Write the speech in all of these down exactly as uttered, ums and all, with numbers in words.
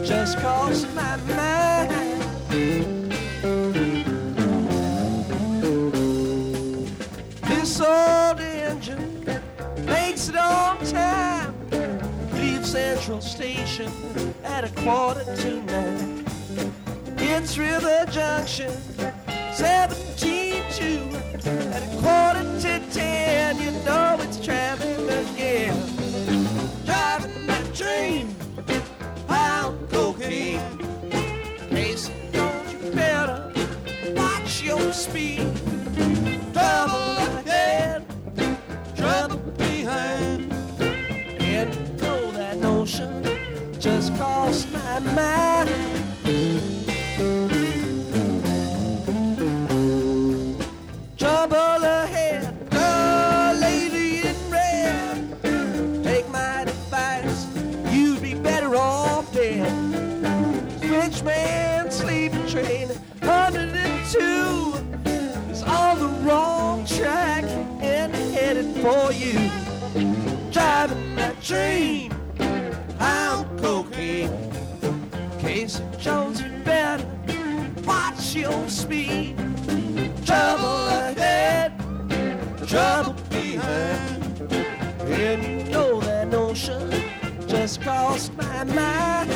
just crossed my mind. This old engine makes it on time. Leave Central Station at a quarter to nine. It's River Junction, seventeen two. At a quarter to ten, you know it's traveling again. Driving that train, pound cocaine. Case don't you better watch your speed. Trouble ahead, trouble behind. And you know that notion just crossed my mind. Trouble ahead, the lady in red. Take my advice, you'd be better off dead. Frenchman sleeping train, one hundred two is on the wrong track and headed for you. Driving that train, pound cocaine. Casey Jones, you better watch your speed. Trouble ahead, trouble behind. And you know that notion just crossed my mind.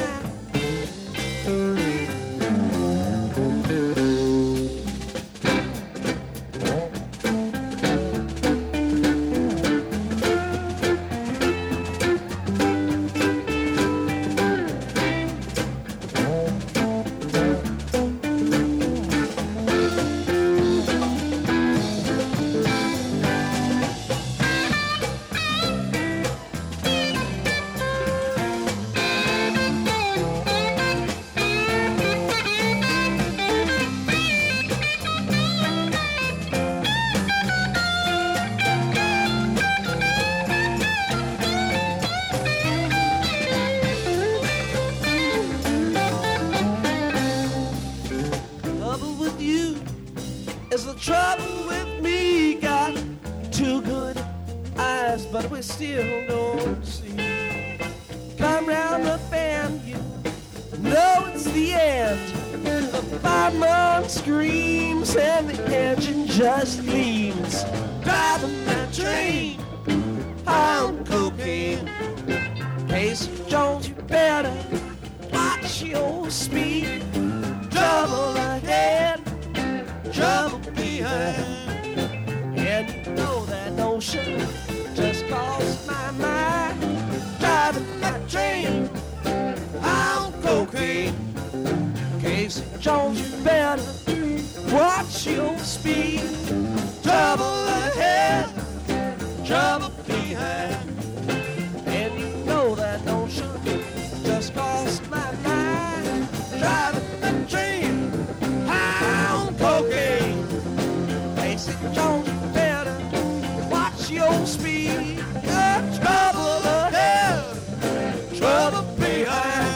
Is the trouble with me? Got two good eyes, but we still don't see. Come round the bend, you know it's the end. The fireman screams and the engine just leans. Driving that train, pound cocaine. Casey Jones, you better watch your speed. Trouble ahead, trouble behind. And you know that notion just crossed my mind. Driving that train, pound cocaine. Casey Jones, you better watch your speed. Trouble ahead, trouble behind. And you know that notion just crossed my mind. Driving that train, pound cocaine. Casey Jones, you better watch your speed. Got trouble ahead, trouble behind.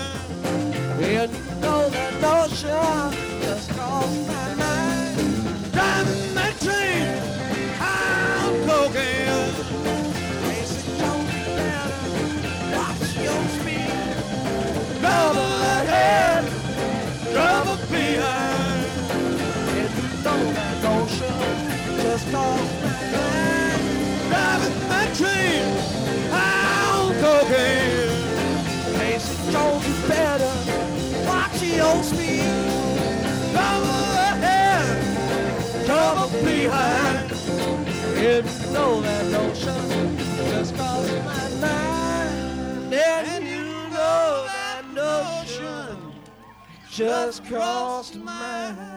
And you know that notion just crossed my mind. Driving that train, pound cocaine. Casey Jones, you better watch your speed. Trouble ahead, trouble behind. And you know that notion just crossed my mind. Driving that train, pound cocaine. Casey Jones, you better watch your speed. Trouble ahead, trouble behind. And you know that notion just crossed my mind. And you know that notion just crossed my mind.